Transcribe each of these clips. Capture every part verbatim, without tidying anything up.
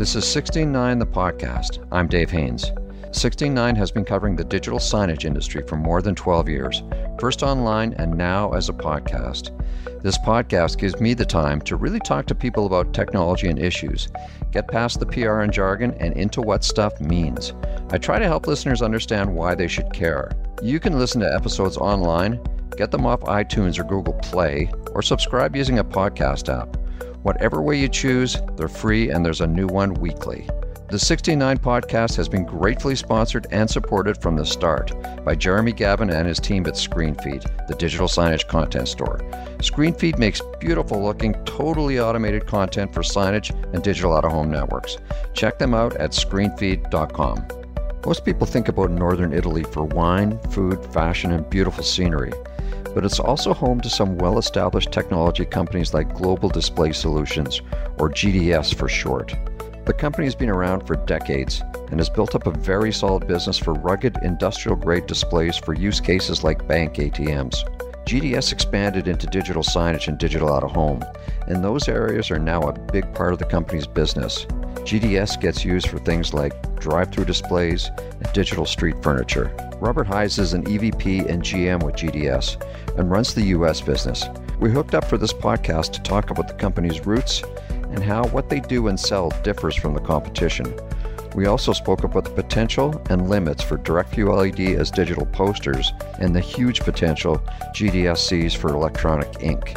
This is sixteen nine the podcast. I'm Dave Haynes. sixteen nine has been covering the digital signage industry for more than twelve years, first online and now as a podcast. This podcast gives me the time to really talk to people about technology and issues, get past the P R and jargon and into what stuff means. I try to help listeners understand why they should care. You can listen to episodes online, get them off iTunes or Google Play, or subscribe using a podcast app. Whatever way you choose, they're free and there's a new one weekly. The sixteen nine podcast has been gratefully sponsored and supported from the start by Jeremy Gavin and his team at ScreenFeed, the digital signage content store. ScreenFeed makes beautiful looking, totally automated content for signage and digital out-of-home networks. Check them out at screenfeed dot com. Most people think about northern Italy for wine, food, fashion, and beautiful scenery. But it's also home to some well-established technology companies like Global Display Solutions, or G D S for short. The company has been around for decades and has built up a very solid business for rugged industrial-grade displays for use cases like bank A T Ms. G D S expanded into digital signage and digital out-of-home, and those areas are now a big part of the company's business. G D S gets used for things like drive-through displays and digital street furniture. Robert Heise is an E V P and G M with G D S and runs the U S business. We hooked up for this podcast to talk about the company's roots and how what they do and sell differs from the competition. We also spoke about the potential and limits for direct-view L E D as digital posters and the huge potential G D S sees for electronic ink.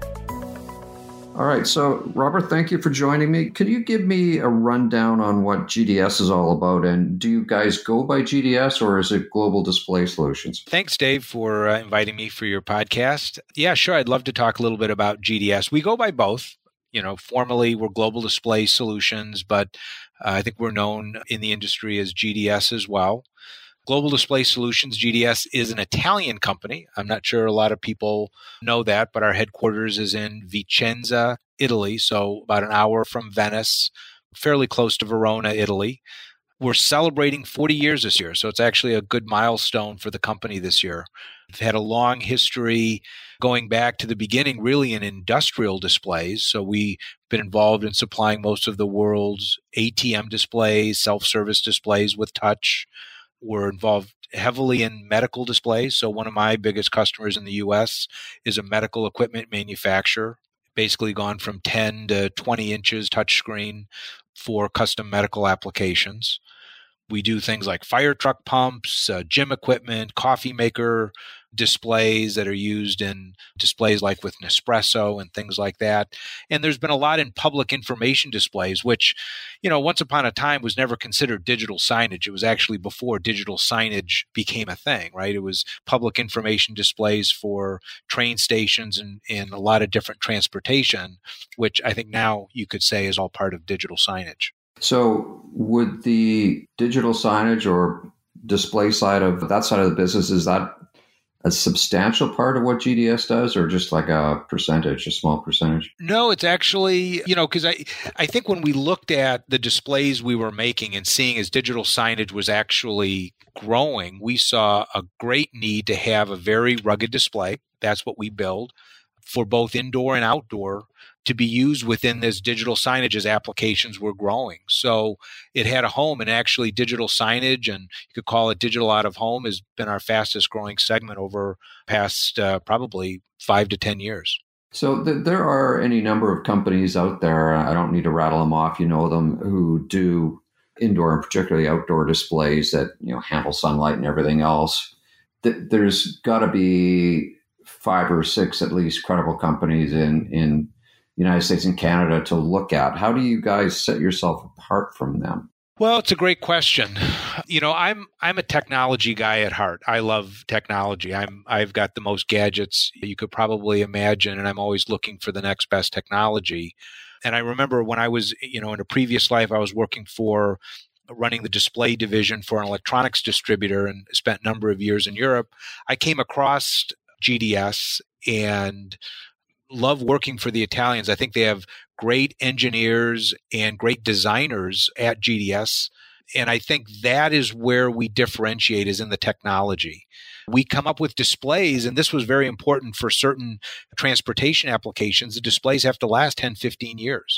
All right, so Robert, thank you for joining me. Could you give me a rundown on what G D S is all about? And do you guys go by G D S or is it Global Display Solutions? Thanks, Dave, for uh, inviting me for your podcast. Yeah, sure. I'd love to talk a little bit about G D S. We go by both. You know, formally, we're Global Display Solutions, but uh, I think we're known in the industry as G D S as well. Global Display Solutions, G D S, is an Italian company. I'm not sure a lot of people know that, but our headquarters is in Vicenza, Italy, so about an hour from Venice, fairly close to Verona, Italy. We're celebrating forty years this year, so it's actually a good milestone for the company this year. We've had a long history going back to the beginning, really in industrial displays. So we've been involved in supplying most of the world's A T M displays, self-service displays with touch. We're involved heavily in medical displays. So one of my biggest customers in the U S is a medical equipment manufacturer, basically gone from ten to twenty inches touchscreen for custom medical applications. We do things like fire truck pumps, uh, gym equipment, coffee maker displays that are used in displays like with Nespresso and things like that. And there's been a lot in public information displays, which, you know, once upon a time was never considered digital signage. It was actually before digital signage became a thing, right? It was public information displays for train stations and, and a lot of different transportation, which I think now you could say is all part of digital signage. So would the digital signage or display side of that side of the business, is that a substantial part of what G D S does or just like a percentage, a small percentage? No, it's actually, you know, because I, I think when we looked at the displays we were making and seeing as digital signage was actually growing, we saw a great need to have a very rugged display. That's what we build for both indoor and outdoor to be used within this digital signage as applications were growing. So it had a home, and actually digital signage, and you could call it digital out of home, has been our fastest growing segment over past uh, probably five to ten years. So th- there are any number of companies out there, I don't need to rattle them off, you know them, who do indoor and particularly outdoor displays that, you know, handle sunlight and everything else. Th- there's got to be five or six at least credible companies in in United States and Canada to look at. How do you guys set yourself apart from them? Well, it's a great question. You know, I'm I'm a technology guy at heart. I love technology. I'm I've got the most gadgets you could probably imagine, and I'm always looking for the next best technology. And I remember when I was, you know, in a previous life, I was working for running the display division for an electronics distributor and spent a number of years in Europe. I came across G D S and love working for the Italians. I think they have great engineers and great designers at G D S. And I think that is where we differentiate, is in the technology. We come up with displays, and this was very important for certain transportation applications. The displays have to last ten, fifteen years.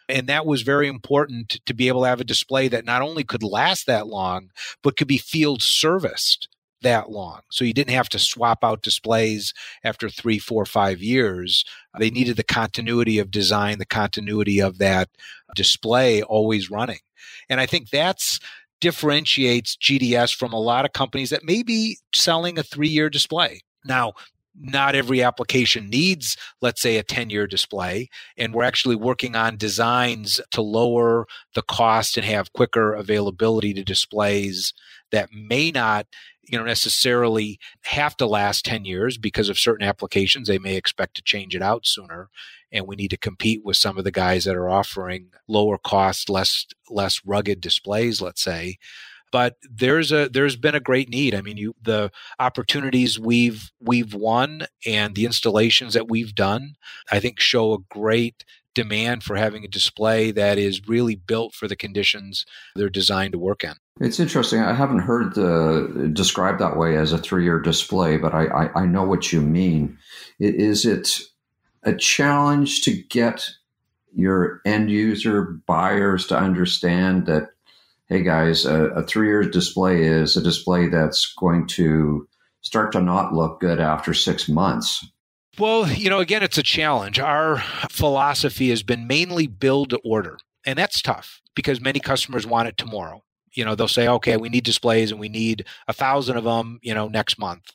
And that was very important to be able to have a display that not only could last that long, but could be field serviced that long. So you didn't have to swap out displays after three, four, five years. They needed the continuity of design, the continuity of that display always running. And I think that's differentiates G D S from a lot of companies that may be selling a three-year display. Now, not every application needs, let's say, a ten-year display, and we're actually working on designs to lower the cost and have quicker availability to displays that may not, you know, necessarily have to last ten years because of certain applications. They may expect to change it out sooner, and we need to compete with some of the guys that are offering lower cost, less less rugged displays, let's say. But there's a there's been a great need. I mean, you the opportunities we've we've won and the installations that we've done, I think, show a great demand for having a display that is really built for the conditions they're designed to work in. It's interesting. I haven't heard uh, described that way as a three-year display, but I, I, I know what you mean. Is it a challenge to get your end user buyers to understand that, hey guys, a, a three-year display is a display that's going to start to not look good after six months? Well, you know, again, it's a challenge. Our philosophy has been mainly build to order, and that's tough because many customers want it tomorrow. You know, they'll say, okay, we need displays and we need a thousand of them, you know, next month.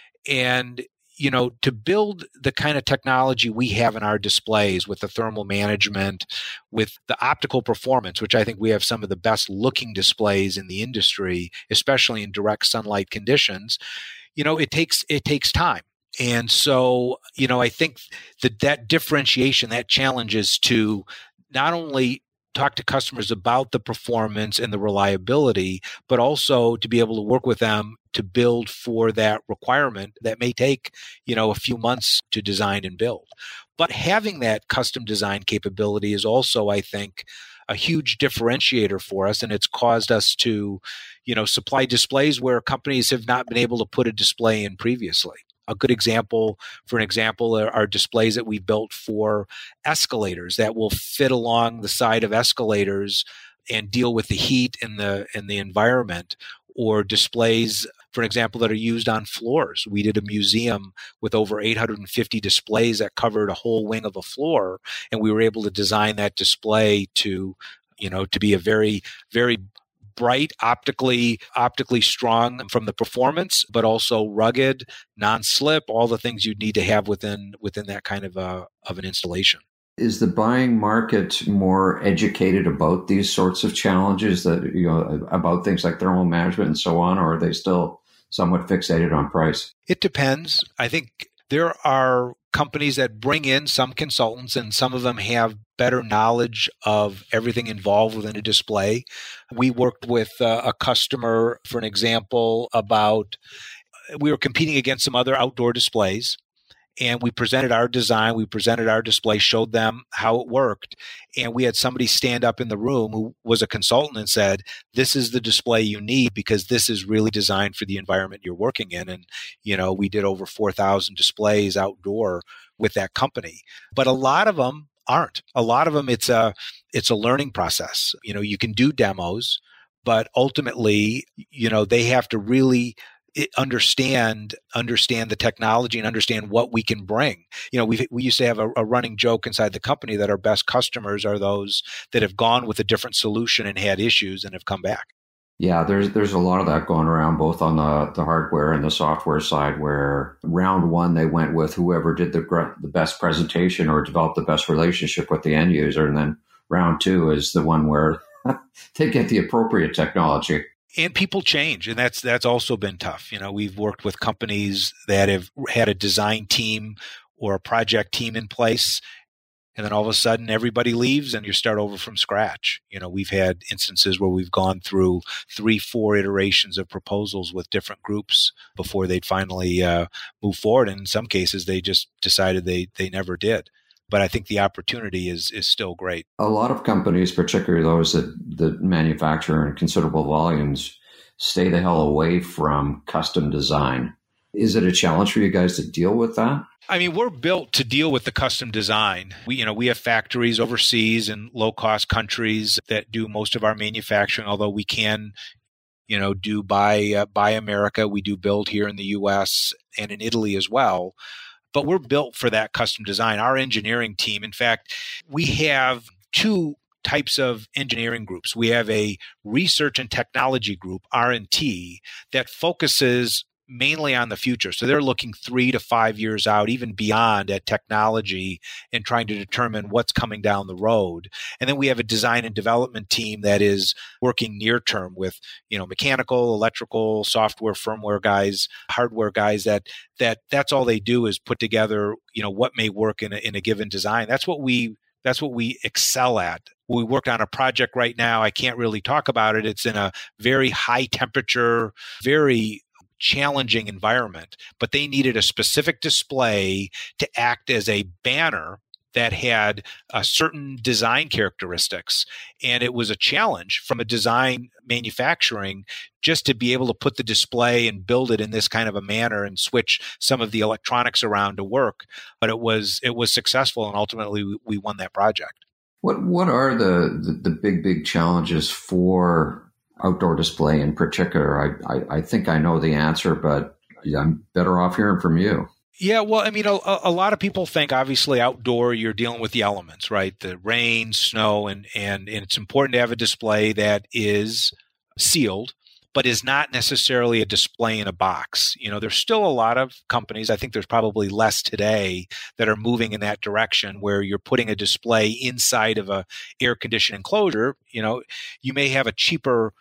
And, you know, to build the kind of technology we have in our displays with the thermal management, with the optical performance, which I think we have some of the best looking displays in the industry, especially in direct sunlight conditions, you know, it takes, it takes time. And so, you know, I think that that differentiation, that challenge is to not only talk to customers about the performance and the reliability, but also to be able to work with them to build for that requirement that may take, you know, a few months to design and build. But having that custom design capability is also, I think, a huge differentiator for us. And it's caused us to, you know, supply displays where companies have not been able to put a display in previously. A good example, for an example, are, are displays that we've built for escalators that will fit along the side of escalators and deal with the heat in the in the environment, or displays, for example, that are used on floors. We did a museum with over eight hundred fifty displays that covered a whole wing of a floor, and we were able to design that display to, you know, to be a very, very bright, optically optically strong from the performance, but also rugged, non-slip, all the things you'd need to have within within that kind of a of an installation. Is the buying market more educated about these sorts of challenges, that, you know, about things like thermal management and so on, or are they still somewhat fixated on price? It depends. I think there are companies that bring in some consultants, and some of them have better knowledge of everything involved within a display. We worked with uh, a customer, for an example, about we were competing against some other outdoor displays, and we presented our design, we presented our display, showed them how it worked, and we had somebody stand up in the room who was a consultant and said, this is the display you need because this is really designed for the environment you're working in. And, you know, we did over four thousand displays outdoor with that company. But a lot of them aren't. A lot of them, it's a it's a learning process. You know, you can do demos, but ultimately, you know, they have to really understand understand the technology and understand what we can bring. You know, we we used to have a, a running joke inside the company that our best customers are those that have gone with a different solution and had issues and have come back. Yeah, there's there's a lot of that going around, both on the, the hardware and the software side, where round one they went with whoever did the the best presentation or developed the best relationship with the end user, and then round two is the one where they get the appropriate technology. And people change, and that's that's also been tough. You know, we've worked with companies that have had a design team or a project team in place, and then all of a sudden everybody leaves and you start over from scratch. You know, we've had instances where we've gone through three, four iterations of proposals with different groups before they'd finally uh, move forward. And in some cases, they just decided they they never did. But I think the opportunity is is still great. A lot of companies, particularly those that, that manufacture in considerable volumes, stay the hell away from custom design. Is it a challenge for you guys to deal with that? I mean, we're built to deal with the custom design. We, you know, we have factories overseas in low-cost countries that do most of our manufacturing, although we can, you know, do buy, uh, buy America. We do build here in the U S and in Italy as well. But we're built for that custom design. Our engineering team, in fact, we have two types of engineering groups. We have a research and technology group, R and T, that focuses mainly on the future. So they're looking three to five years out, even beyond, at technology and trying to determine what's coming down the road. And then we have a design and development team that is working near term with, you know, mechanical, electrical, software, firmware guys, hardware guys that that that's all they do is put together, you know, what may work in a, in a given design. That's what we That's what we excel at. We worked on a project right now. I can't really talk about it. It's in a very high temperature, very challenging environment, but they needed a specific display to act as a banner that had uh, certain design characteristics. And it was a challenge from a design manufacturing just to be able to put the display and build it in this kind of a manner and switch some of the electronics around to work. But it was it was successful, and ultimately we, we won that project. What what are the, the, the big, big challenges for outdoor display in particular? I, I, I think I know the answer, but I'm better off hearing from you. Yeah, well, I mean, a, a lot of people think obviously outdoor you're dealing with the elements, right? The rain, snow, and, and, and it's important to have a display that is sealed, but is not necessarily a display in a box. You know, there's still a lot of companies, I think there's probably less today, that are moving in that direction where you're putting a display inside of a air-conditioned enclosure. You know, you may have a cheaper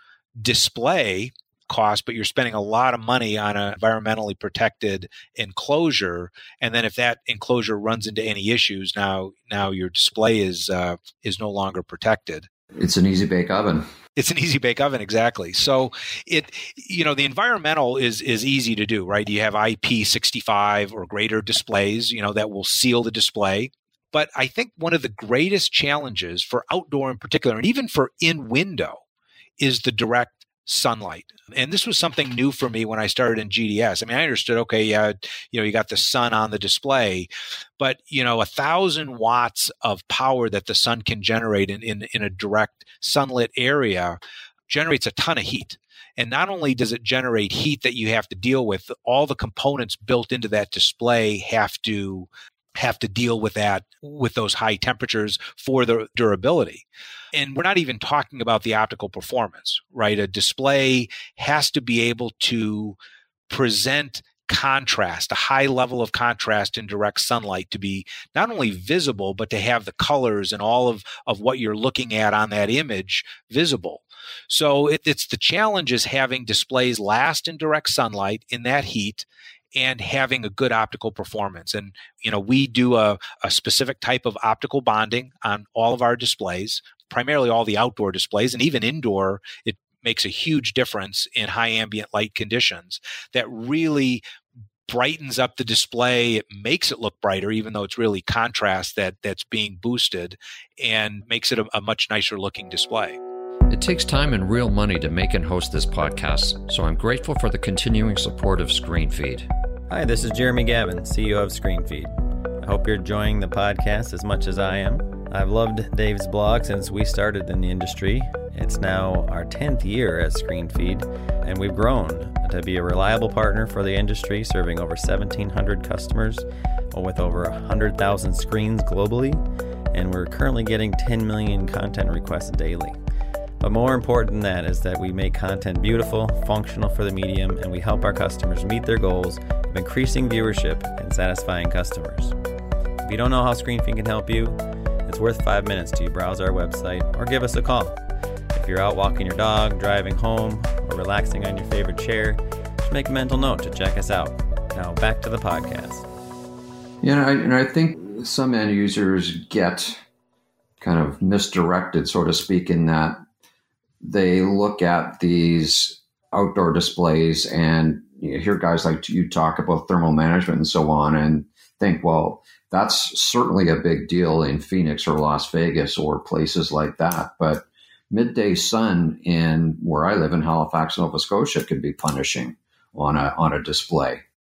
display cost, but you're spending a lot of money on an environmentally protected enclosure. And then if that enclosure runs into any issues, now now your display is uh, is no longer protected. It's an easy bake oven. It's an easy bake oven, exactly. So it, you know, the environmental is is easy to do, right? You have I P sixty-five or greater displays, you know, that will seal the display. But I think one of the greatest challenges for outdoor in particular, and even for in window, is the direct sunlight. And this was something new for me when I started in G D S. I mean, I understood, okay, yeah, you know, you got the sun on the display, but, you know, a thousand watts of power that the sun can generate in, in, in a direct sunlit area generates a ton of heat. And not only does it generate heat that you have to deal with, all the components built into that display have to have to deal with that, with those high temperatures for the durability. And we're not even talking about the optical performance, right? A display has to be able to present contrast, a high level of contrast in direct sunlight, to be not only visible, but to have the colors and all of, of what you're looking at on that image visible. So it, it's the challenge is having displays last in direct sunlight in that heat and having a good optical performance. And, you know, we do a, a specific type of optical bonding on all of our displays, primarily all the outdoor displays, and even indoor. It makes a huge difference in high ambient light conditions that really brightens up the display. It makes it look brighter, even though it's really contrast that that's being boosted, and makes it a, a much nicer looking display. It takes time and real money to make and host this podcast, so I'm grateful for the continuing support of ScreenFeed. Hi, this is Jeremy Gavin, C E O of ScreenFeed. I hope you're enjoying the podcast as much as I am. I've loved Dave's blog since we started in the industry. It's now our tenth year at ScreenFeed, and we've grown to be a reliable partner for the industry, serving over seventeen hundred customers with over one hundred thousand screens globally, and we're currently getting ten million content requests daily. But more important than that is that we make content beautiful, functional for the medium, and we help our customers meet their goals of increasing viewership and satisfying customers. If you don't know how ScreenFeed can help you, it's worth five minutes to browse our website or give us a call. If you're out walking your dog, driving home, or relaxing on your favorite chair, just make a mental note to check us out. Now back to the podcast. Yeah, I, and I think some end users get kind of misdirected, so to speak, in that they look at these outdoor displays and you hear guys like you talk about thermal management and so on and think, well, that's certainly a big deal in Phoenix or Las Vegas or places like that. But midday sun in where I live in Halifax, Nova Scotia could be punishing on a on a display.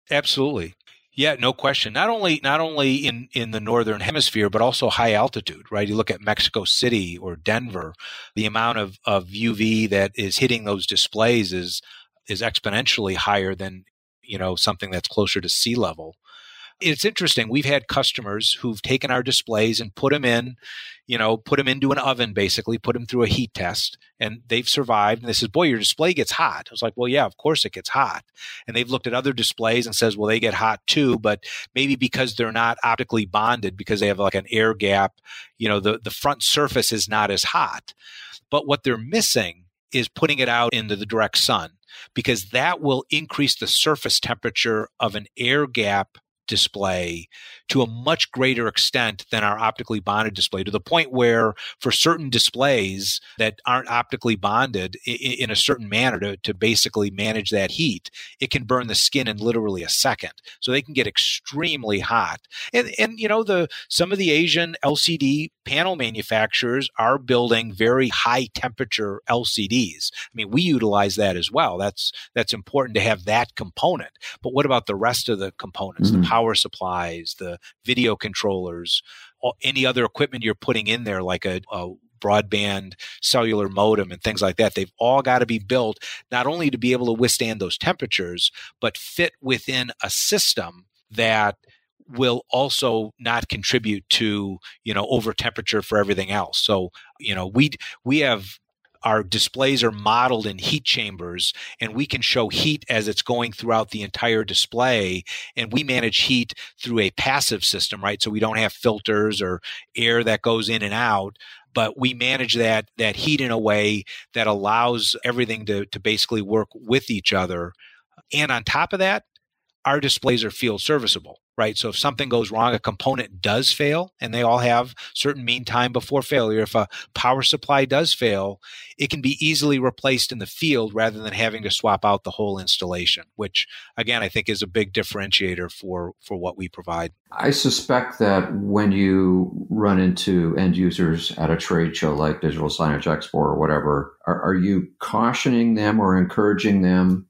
Absolutely. Yeah, no question. Not only not only in, in the northern hemisphere, but also high altitude, right? You look at Mexico City or Denver, the amount of, of U V that is hitting those displays is is exponentially higher than, you know, something that's closer to sea level. It's interesting. We've had customers who've taken our displays and put them in, you know, put them into an oven, basically, put them through a heat test, and they've survived. And they says, boy, your display gets hot. I was like, well, yeah, of course it gets hot. And they've looked at other displays and says, well, they get hot too, but maybe because they're not optically bonded, because they have like an air gap, you know, the, the front surface is not as hot. But what they're missing is putting it out into the direct sun, because that will increase the surface temperature of an air gap display to a much greater extent than our optically bonded display, to the point where for certain displays that aren't optically bonded in a certain manner to, to basically manage that heat, it can burn the skin in literally a second. So they can get extremely hot. And, and you know, the some of the Asian L C D panel manufacturers are building very high temperature L C Ds. I mean, we utilize that as well. That's that's important to have that component. But what about the rest of the components, mm-hmm. the power supplies, the video controllers, any other equipment you're putting in there, like a, a broadband cellular modem and things like that? They've all got to be built not only to be able to withstand those temperatures, but fit within a system that will also not contribute to, you know, over temperature for everything else. So, you know, we we have our displays are modeled in heat chambers, and we can show heat as it's going throughout the entire display. And we manage heat through a passive system, right? So we don't have filters or air that goes in and out, but we manage that that heat in a way that allows everything to, to basically work with each other. And on top of that, our displays are field serviceable, right? So if something goes wrong, a component does fail, and they all have certain mean time before failure. If a power supply does fail, it can be easily replaced in the field rather than having to swap out the whole installation, which, again, I think is a big differentiator for, for what we provide. I suspect that when you run into end users at a trade show like Digital Signage Expo or whatever, are, are you cautioning them or encouraging them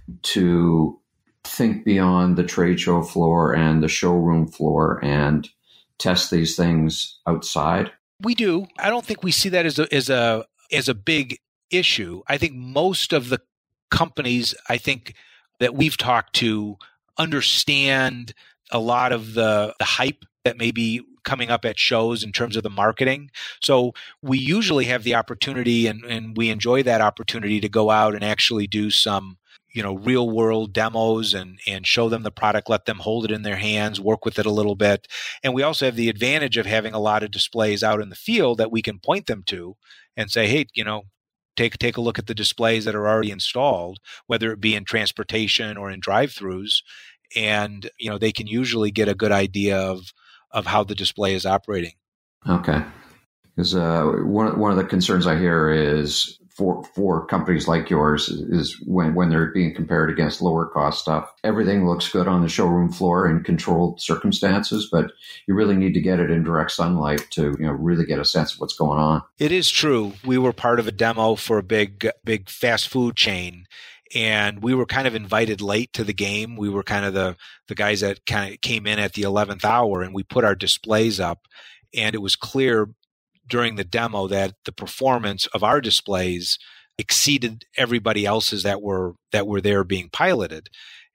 to think beyond the trade show floor and the showroom floor and test these things outside? We do. I don't think we see that as a as a as a big issue. I think most of the companies, I think, that we've talked to understand a lot of the, the hype that may be coming up at shows in terms of the marketing. So we usually have the opportunity, and, and we enjoy that opportunity to go out and actually do some, you know, real world demos and, and show them the product, let them hold it in their hands, work with it a little bit. And we also have the advantage of having a lot of displays out in the field that we can point them to and say, hey, you know, take, take a look at the displays that are already installed, whether it be in transportation or in drive-throughs. And, you know, they can usually get a good idea of, of how the display is operating. Okay. Because uh, one, one of the concerns I hear is for for companies like yours is when, when they're being compared against lower cost stuff, everything looks good on the showroom floor in controlled circumstances, but you really need to get it in direct sunlight to, you know, really get a sense of what's going on. It is true. We were part of a demo for a big, big fast food chain, and we were kind of invited late to the game. We were kind of the, the guys that kind of came in at the eleventh hour, and we put our displays up, and it was clear during the demo that the performance of our displays exceeded everybody else's that were that were there being piloted.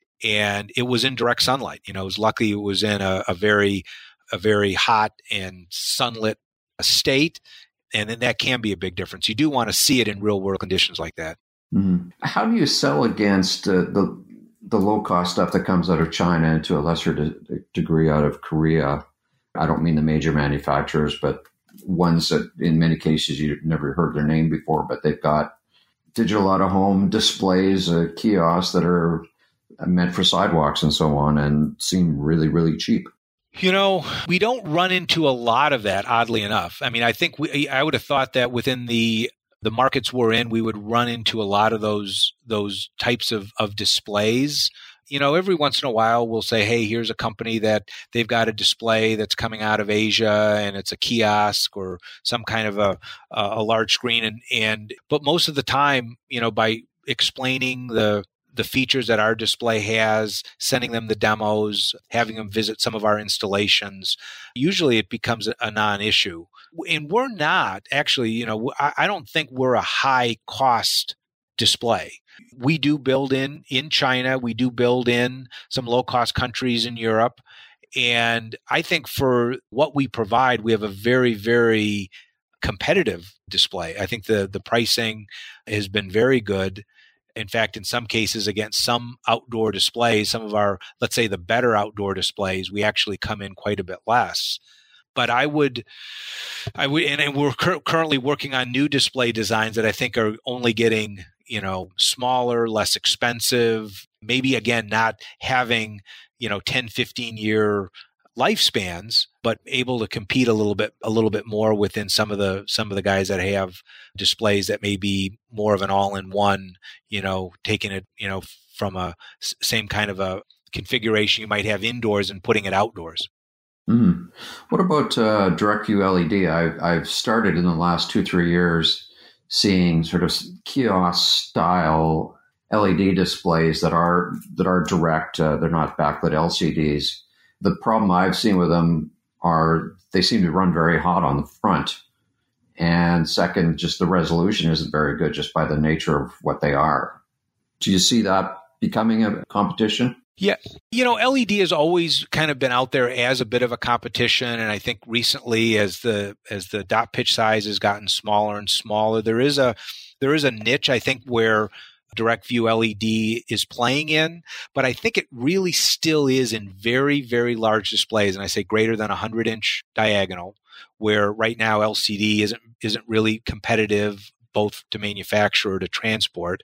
And it was in direct sunlight. You know, it was lucky it was in a, a very a very hot and sunlit state. And then that can be a big difference. You do want to see it in real world conditions like that. Mm-hmm. How do you sell against uh, the the low cost stuff that comes out of China and to a lesser de- degree out of Korea? I don't mean the major manufacturers, but ones that in many cases you've never heard their name before, but they've got digital out of home displays, uh, kiosks that are meant for sidewalks and so on and seem really, really cheap. You know, we don't run into a lot of that, oddly enough. I mean, I think we, I would have thought that within the the markets we're in, we would run into a lot of those those types of, of displays. You know, every once in a while we'll say, hey, here's a company that they've got a display that's coming out of Asia and it's a kiosk or some kind of a a large screen. And, and but most of the time, you know, by explaining the the features that our display has, sending them the demos, having them visit some of our installations, usually it becomes a non-issue. And we're not actually, you know, I, I don't think we're a high cost display. We do build in in China. We do build in some low cost countries in Europe. And I think for what we provide, we have a very, very competitive display. I think the, the pricing has been very good. In fact, in some cases, against some outdoor displays, some of our, let's say the better outdoor displays, we actually come in quite a bit less. But I would, I would, and, and we're cur- currently working on new display designs that I think are only getting, you know, smaller, less expensive, maybe again, not having, you know, ten, fifteen year lifespans, but able to compete a little bit, a little bit more within some of the, some of the guys that have displays that may be more of an all-in-one, you know, taking it, you know, from a s- same kind of a configuration you might have indoors and putting it outdoors. Mm. What about uh, DirectView L E D? I've, I've started in the last two, three years seeing sort of kiosk style L E D displays that are that are direct. Uh, they're not backlit L C Ds. The problem I've seen with them are they seem to run very hot on the front. And second, just the resolution isn't very good just by the nature of what they are. Do you see that becoming a competition? Yeah. You know, L E D has always kind of been out there as a bit of a competition. And I think recently as the as the dot pitch size has gotten smaller and smaller, there is a there is a niche, I think, where DirectView L E D is playing in, but I think it really still is in very, very large displays. And I say greater than a hundred inch diagonal, where right now L C D isn't, isn't really competitive, both to manufacture or to transport,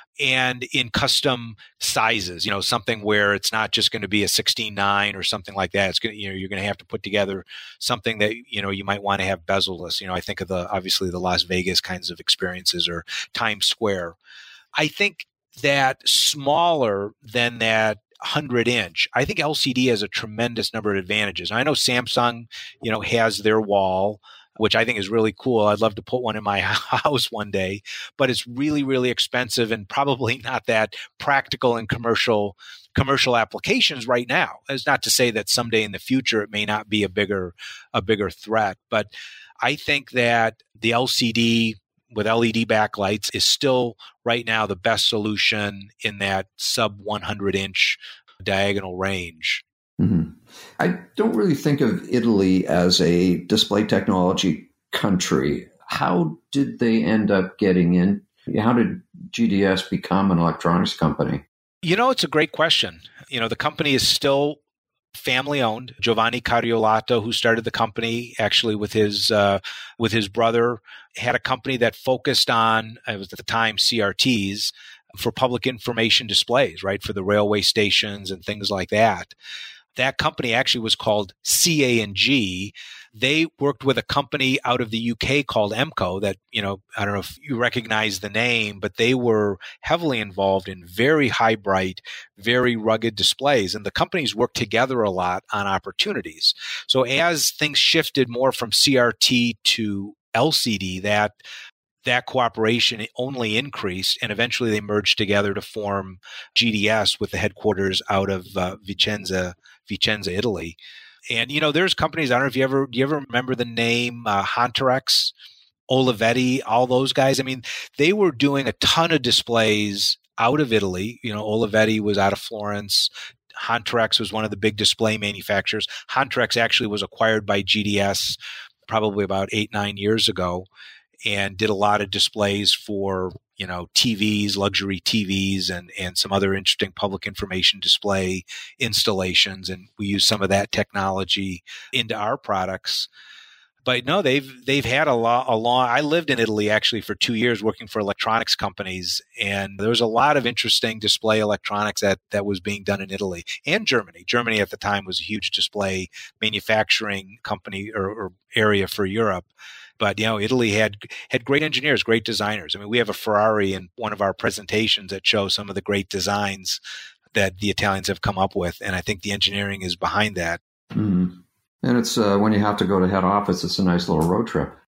and in custom sizes, you know, something where it's not just going to be a sixteen nine or something like that. It's going to, you know, you're going to have to put together something that, you know, you might want to have bezel-less. You know, I think of the, obviously the Las Vegas kinds of experiences or Times Square. I think that smaller than that hundred inch, I think L C D has a tremendous number of advantages. I know Samsung, you know, has their wall, which I think is really cool. I'd love to put one in my house one day, but it's really, really expensive and probably not that practical in commercial commercial applications right now. It's not to say that someday in the future it may not be a bigger a bigger threat, but I think that the L C D with L E D backlights is still right now the best solution in that sub one hundred inch diagonal range. Mm-hmm. I don't really think of Italy as a display technology country. How did they end up getting in? How did G D S become an electronics company? You know, it's a great question. You know, the company is still family owned. Giovanni Cariolato, who started the company actually with his uh, with his brother, had a company that focused on, it was at the time C R Ts, for public information displays, right, for the railway stations and things like that. That company actually was called C A and G. They worked with a company out of the U K called Emco that, you know, I don't know if you recognize the name, but they were heavily involved in very high bright, very rugged displays. And the companies worked together a lot on opportunities. So as things shifted more from C R T to L C D, that that cooperation only increased, and eventually they merged together to form G D S with the headquarters out of uh, Vicenza, Vicenza, Italy. And, you know, there's companies, I don't know if you ever, do you ever remember the name uh, Hontorex, Olivetti, all those guys? I mean, they were doing a ton of displays out of Italy. You know, Olivetti was out of Florence. Hontorex was one of the big display manufacturers. Hontorex actually was acquired by G D S probably about eight, nine years ago, and did a lot of displays for, you know, T Vs, luxury T Vs, and, and some other interesting public information display installations. And we use some of that technology into our products. But no, they've they've had a lot, a long, I lived in Italy actually for two years working for electronics companies. And there was a lot of interesting display electronics that, that was being done in Italy and Germany. Germany at the time was a huge display manufacturing company or, or area for Europe. But, you know, Italy had had great engineers, great designers. I mean, we have a Ferrari in one of our presentations that shows some of the great designs that the Italians have come up with. And I think the engineering is behind that. Mm-hmm. And it's uh, when you have to go to head office, it's a nice little road trip.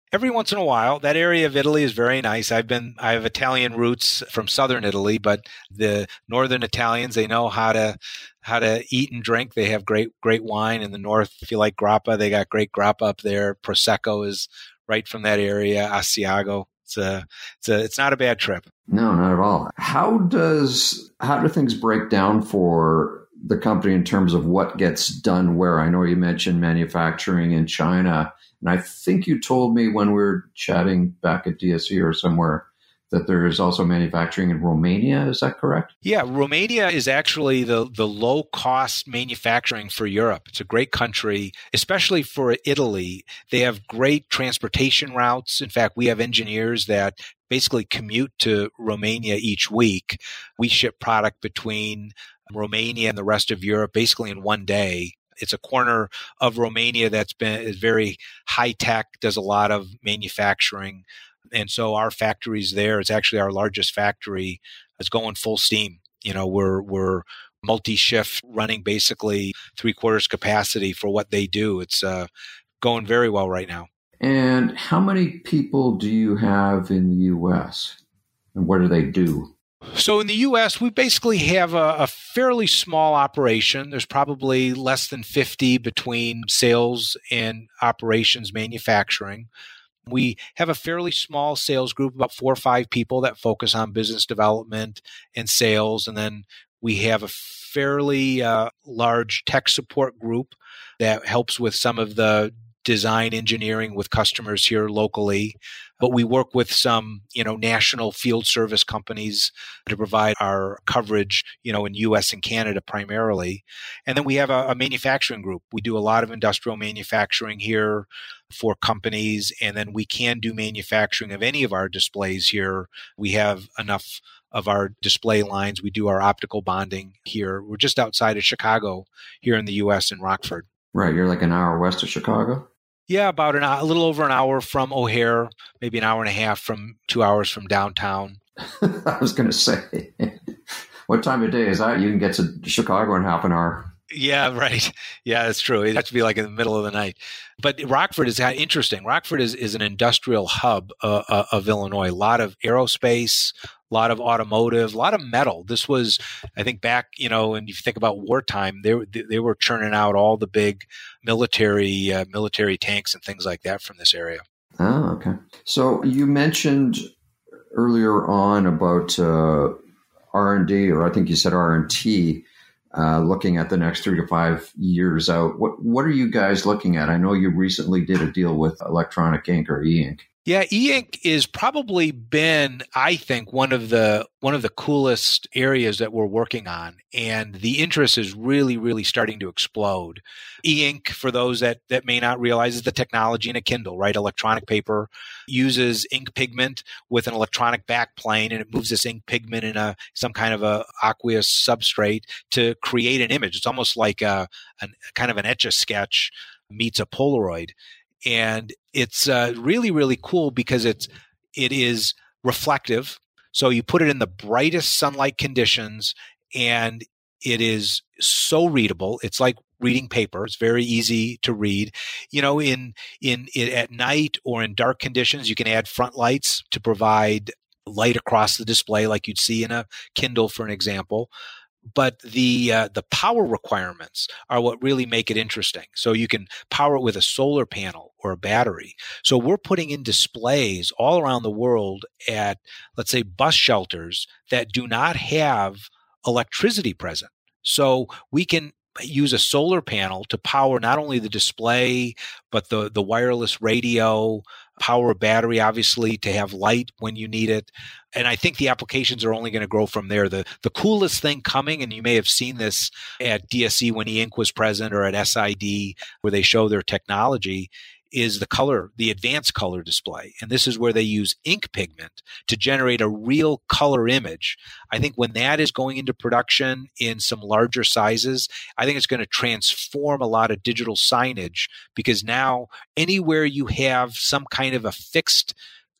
Every once in a while. That area of Italy is very nice. I've been, I have Italian roots from southern Italy, but the northern Italians, they know how to how to eat and drink. They have great great wine in the north. If you like grappa, they got great grappa up there. Prosecco is right from that area. Asiago. It's a, it's a, it's not a bad trip. No, not at all. How does how do things break down for the company in terms of what gets done where? I know you mentioned manufacturing in China. And I think you told me when we were chatting back at D S E or somewhere that there is also manufacturing in Romania. Is that correct? Yeah, Romania is actually the, the low-cost manufacturing for Europe. It's a great country, especially for Italy. They have great transportation routes. In fact, we have engineers that basically commute to Romania each week. We ship product between Romania and the rest of Europe basically in one day. It's a corner of Romania that's been is very high tech, does a lot of manufacturing. And so our factory's there. It's actually our largest factory. It's going full steam. You know, we're we're multi-shift running basically three quarters capacity for what they do. It's uh, going very well right now. And how many people do you have in the U S? And what do they do? So in the U S, we basically have a, a fairly small operation. There's probably less than fifty between sales and operations manufacturing. We have a fairly small sales group, about four or five people that focus on business development and sales. And then we have a fairly uh, large tech support group that helps with some of the design engineering with customers here locally. But we work with some, you know, national field service companies to provide our coverage, you know, in U S and Canada primarily. And then we have a, a manufacturing group. We do a lot of industrial manufacturing here for companies. And then we can do manufacturing of any of our displays here. We have enough of our display lines. We do our optical bonding here. We're just outside of Chicago here in the U S in Rockford. Right. You're like an hour west of Chicago? Yeah, about an hour, a little over an hour from O'Hare, maybe an hour and a half from two hours from downtown. I was going to say, what time of day is that? You can get to Chicago in half an hour. Yeah, right. Yeah, that's true. It has to be like in the middle of the night. But Rockford is kind of interesting. Rockford is, is an industrial hub uh, uh, of Illinois. A lot of aerospace, a lot of automotive, a lot of metal. This was, I think, back, you know, and if you think about wartime, they, they were churning out all the big military uh, military tanks and things like that from this area. Oh, okay. So you mentioned earlier on about uh, R and D, or I think you said R and T, uh, looking at the next three to five years out. What what are you guys looking at? I know you recently did a deal with Electronic Ink or E-Ink. Yeah, E-Ink is probably been, I think, one of the one of the coolest areas that we're working on, and the interest is really, really starting to explode. E-Ink, for those that that may not realize, is the technology in a Kindle, right? Electronic paper uses ink pigment with an electronic backplane, and it moves this ink pigment in a some kind of a aqueous substrate to create an image. It's almost like a, a kind of an Etch-a-Sketch meets a Polaroid. And it's uh, really, really cool because it's it is reflective. So you put it in the brightest sunlight conditions, and it is so readable. It's like reading paper. It's very easy to read. You know, in in, in at night or in dark conditions, you can add front lights to provide light across the display, like you'd see in a Kindle, for an example. But the uh, the power requirements are what really make it interesting. So you can power it with a solar panel or a battery. So we're putting in displays all around the world at, let's say, bus shelters that do not have electricity present. So we can use a solar panel to power not only the display, but the, the wireless radio, power a battery, obviously, to have light when you need it. And I think the applications are only going to grow from there. The the coolest thing coming, and you may have seen this at D S E when E-Ink was present, or at S I D where they show their technology, is the color, the advanced color display. And this is where they use ink pigment to generate a real color image. I think when that is going into production in some larger sizes, I think it's going to transform a lot of digital signage, because now anywhere you have some kind of a fixed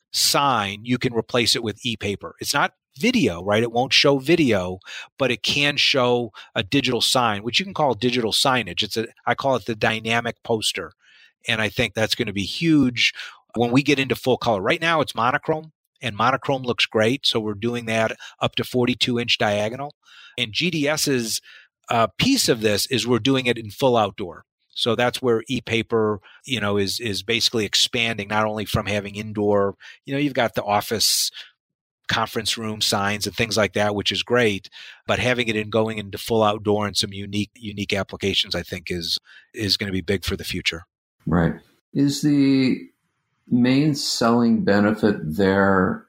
sign, you can replace it with e-paper. It's not video, right? It won't show video, but it can show a digital sign, which you can call digital signage. It's a, I call it the dynamic poster. And I think that's going to be huge when we get into full color. Right now it's monochrome, and monochrome looks great. So we're doing that up to forty-two inch diagonal. And GDS's uh, piece of this is we're doing it in full outdoor. So that's where e-paper, you know, is is basically expanding, not only from having indoor, you know, you've got the office conference room signs and things like that, which is great, but having it in going into full outdoor and some unique unique applications, I think is is going to be big for the future. Right. Is the main selling benefit there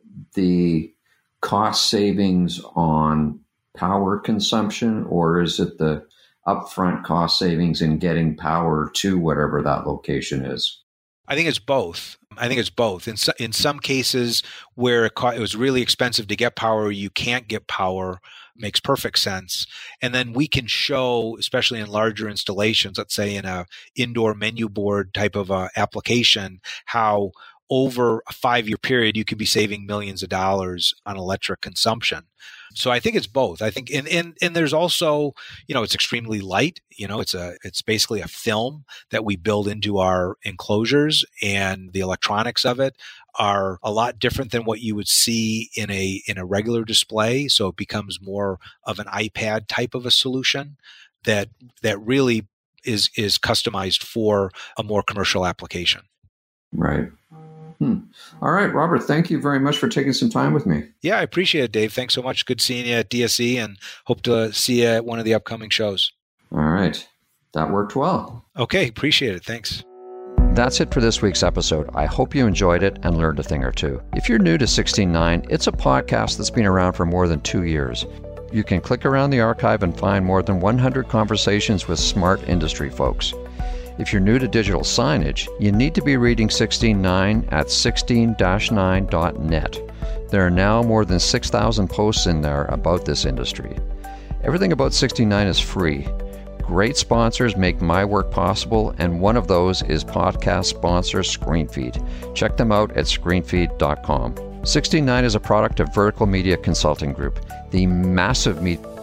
the cost savings on power consumption, or is it the upfront cost savings in getting power to whatever that location is? I think it's both. I think it's both. In so, in some cases where it, co- it was really expensive to get power, you can't get power, makes perfect sense. And then we can show, especially in larger installations, let's say in a indoor menu board type of a application, how over a five-year period you could be saving millions of dollars on electric consumption. So I think it's both. I think, and, and and there's also, you know, it's extremely light. You know, it's a it's basically a film that we build into our enclosures, and the electronics of it are a lot different than what you would see in a in a regular display. So it becomes more of an iPad type of a solution that that really is is customized for a more commercial application. Right. Hmm. All right, Robert, thank you very much for taking some time with me. Yeah, I appreciate it, Dave. Thanks so much. Good seeing you at D S E, and hope to see you at one of the upcoming shows. All right. That worked well. Okay, appreciate it. Thanks. That's it for this week's episode. I hope you enjoyed it and learned a thing or two. If you're new to sixteen nine, it's a podcast that's been around for more than two years. You can click around the archive and find more than one hundred conversations with smart industry folks. If you're new to digital signage, you need to be reading sixteen nine at sixteen dash nine dot net. There are now more than six thousand posts in there about this industry. Everything about sixteen nine is free. Great sponsors make my work possible, and one of those is podcast sponsor ScreenFeed. Check them out at screenfeed dot com. sixteen nine is a product of Vertical Media Consulting Group, the massive media